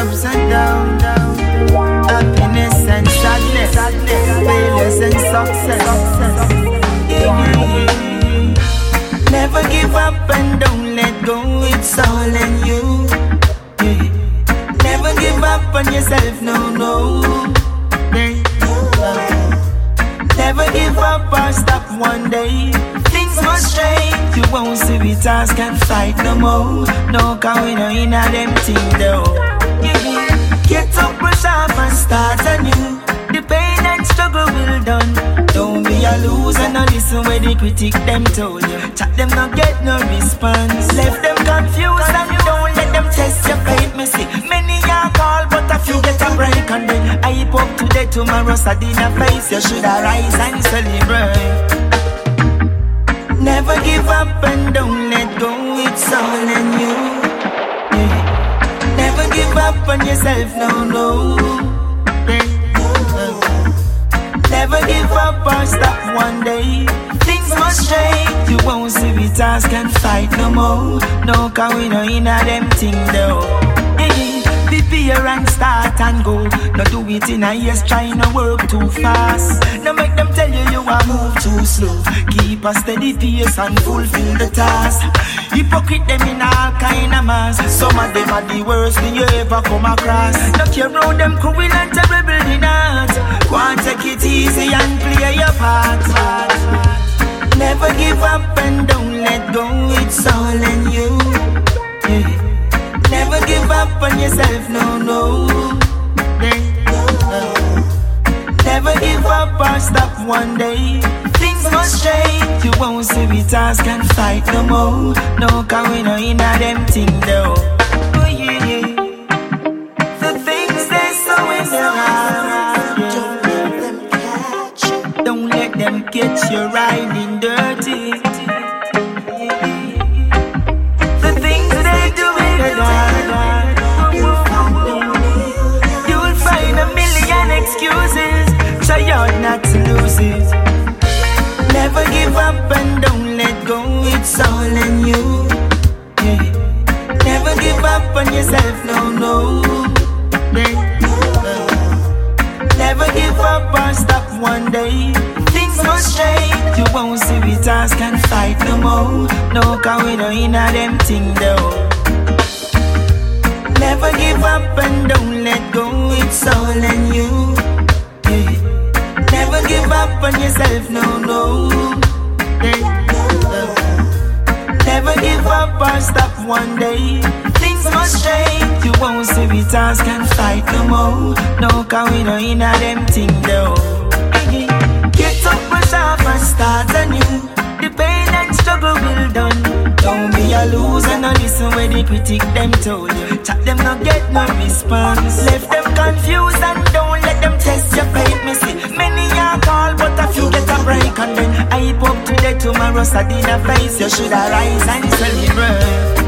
ups and downs, happiness and sadness, failures and success. Never give up and don't let go, it's all in you. Never give up on yourself, no. Never give up or stop one day. Things must change, you won't see we task and fight no more. No, cause we no in a them thing though. Get up, brush off and start anew. The pain and struggle will done. Don't be a loser, no listen where the critic them told you. Chat them not get no response. Left them confused and don't let them test your faith. Me see many are call but a few get a break. And then I up today, tomorrow sad in a face. You should arise and celebrate. Never give up and don't let go, it's all in you. Never give up on yourself, no. Never give up or stop one day. Things must change, you won't see we task and fight no more. No, cause we no in a them thing though. Prepare and start and go. No do it in a years, try no work too fast. No make them tell you are move too slow. Keep a steady pace and fulfill the task. Hypocrite them in all kind of mass. Some of them are the worst thing you ever come across. No care about them cruel and terrible in heart. Go and take it easy and play your part. Never give up and don't let go, it's all in you. Never give up on yourself, no. Never give up or stop one day. Things must change, you won't see we task and fight no more. No, cause we no in a them thing though. Oh yeah. The things they sow in their heart, don't let them catch you riding dirty. The things they do in the dark, you'll find a million excuses. Try hard not to lose it. Never give up and don't let go, it's all in you. Never give up on yourself, no. Never give up or stop one day. Things must change, you won't see we task and fight no more. No, cause we no in a them thing though. Never give up and don't let go, it's all in you. Never give up on yourself, no. Never give up or stop one day. Things must change, you won't see we task and fight no more. No, cause we no in a them thing though. Get up, brush off and start anew. The pain and struggle will done. Don't be a loser, no listen where the critic them told you. Chat them not get no response. Left them confused and don't let them test your faith. Me see many are call but a few get a break. And then I up today, tomorrow sad in a face. You should arise and celebrate.